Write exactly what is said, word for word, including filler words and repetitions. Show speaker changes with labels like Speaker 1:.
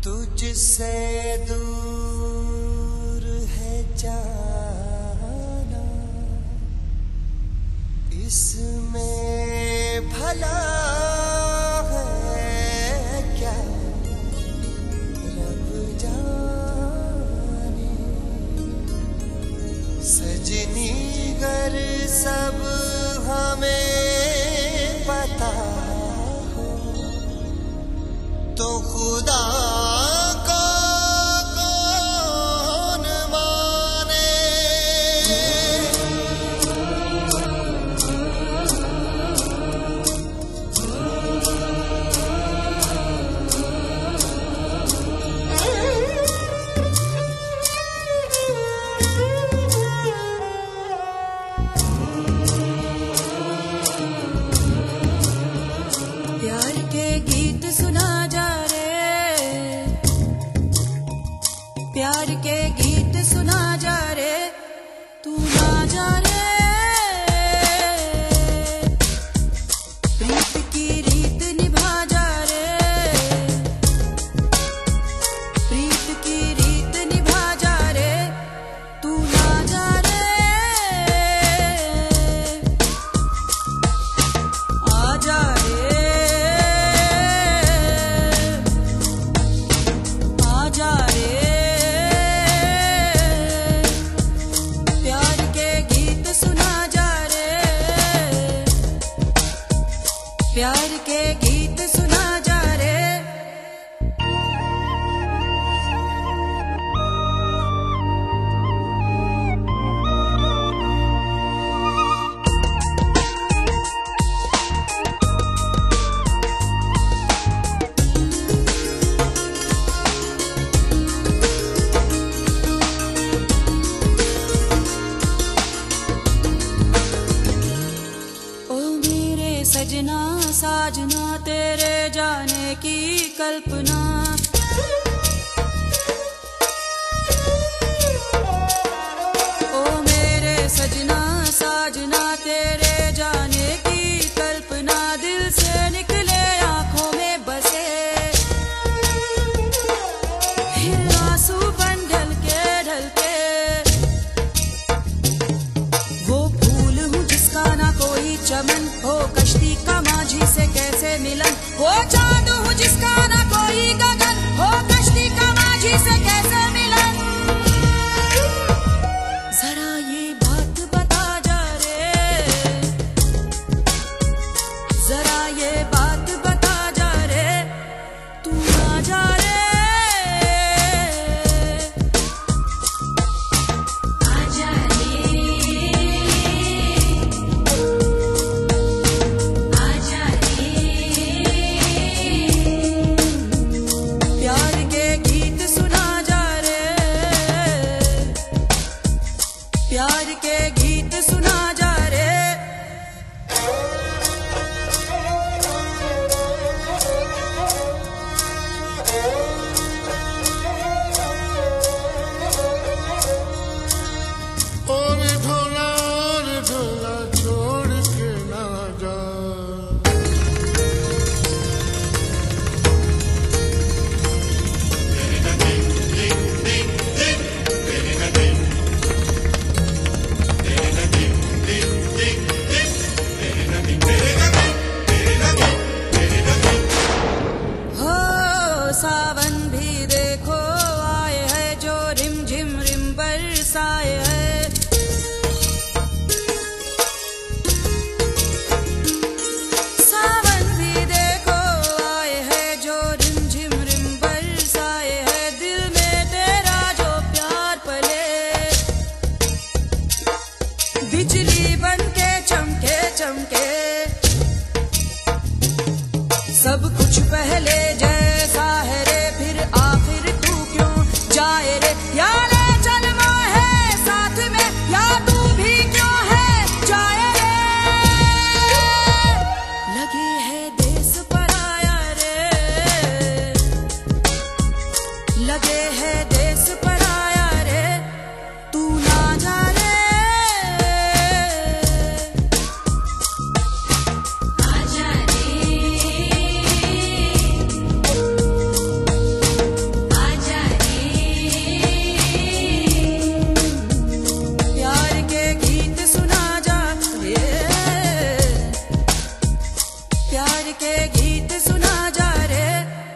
Speaker 1: तुझसे दूर है जाना, इसमें भला है क्या, रब जाने। सजनी गर सब हमें पता हो तो खुदा
Speaker 2: प्यार के गीत सुना जा रे, तू ना जा रे। प्रीत की रीत निभा जा रे, प्रीत की रीत निभा जा रे, तू ना जा रे। आ जा रे, आ जा रे। प्यार के गीत सुना जा रे। सजना साजना तेरे जाने की कल्पना, ओ मेरे सजना साजना तेरे जाने की कल्पना, दिल से निकले आंखों में बसे, फिर आंसू बन ढलके ढलके। वो फूल हूँ जिसका ना कोई चमन हो, कश्ती का माझी से कैसे मिलन हो, चांद हूँ जिसका ना कोई गगन हो, कश्ती का माझी से कैसे मिलन। जरा ये बात बता जा रे, जरा ये बात बता जा रे, तू ना जा रे। प्यार के गीत सुना जा रे।
Speaker 1: और ढोला और ढोला छोड़ के ना जा,
Speaker 2: सावन भी देखो आए है, जो रिम झिम रिम बरसाए है। सावन भी देखो आए है, जो रिम झिम रिम बरसाए है, दिल में तेरा जो प्यार पले, बिजली बन के चमके चमके। सब कुछ पहले जैसा है रे, फिर आखिर तू क्यों जाए रे, या ले चल है साथ में, या तू भी क्यों है जाए रे। लगे है देश पराया रे, लगे है देश पराया रे, तू ना जा रे। आ जा रे, प्यार के गीत सुना जा रे।